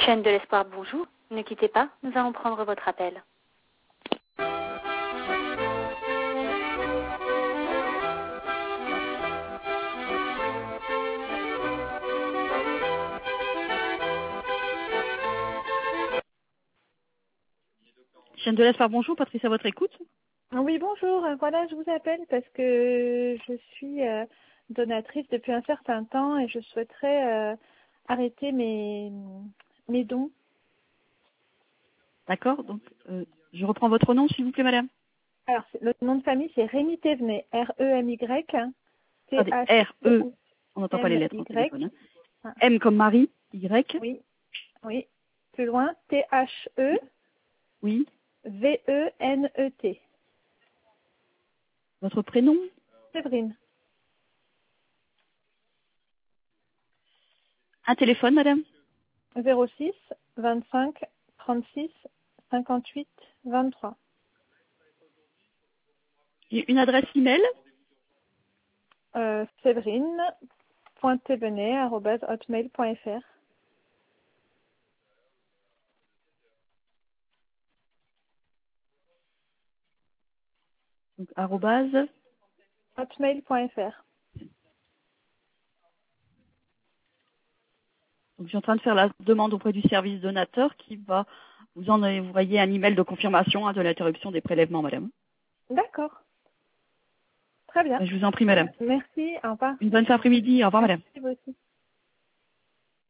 Chaîne de l'espoir, bonjour. Ne quittez pas, nous allons prendre votre appel. Chaîne de l'espoir, bonjour. Patrice, à votre écoute. Oui, bonjour. Voilà, je vous appelle parce que je suis donatrice depuis un certain temps et je souhaiterais arrêter mes dons. D'accord. Donc, je reprends votre nom, s'il vous plaît, madame. Alors, le nom de famille, c'est Rémy Thévenet, R-E-M-Y, Attendez, R-E, on n'entend pas les lettres en T-H-E-M-Y. téléphone. Hein. M comme Marie, Y. Oui, oui. Plus loin, T-H-E-V-E-N-E-T. Oui. Votre prénom? Séverine. Un téléphone, madame? 06 25 36 58 23. Et une adresse email? Séverine.thévenet@hotmail.fr. Donc, arrobase. hotmail.fr. Donc, je suis en train de faire la demande auprès du service donateur qui va vous envoyer un email de confirmation de l'interruption des prélèvements, madame. D'accord. Très bien. Je vous en prie, madame. Merci. Au revoir. Une bonne après-midi. Au revoir, madame. Merci vous aussi.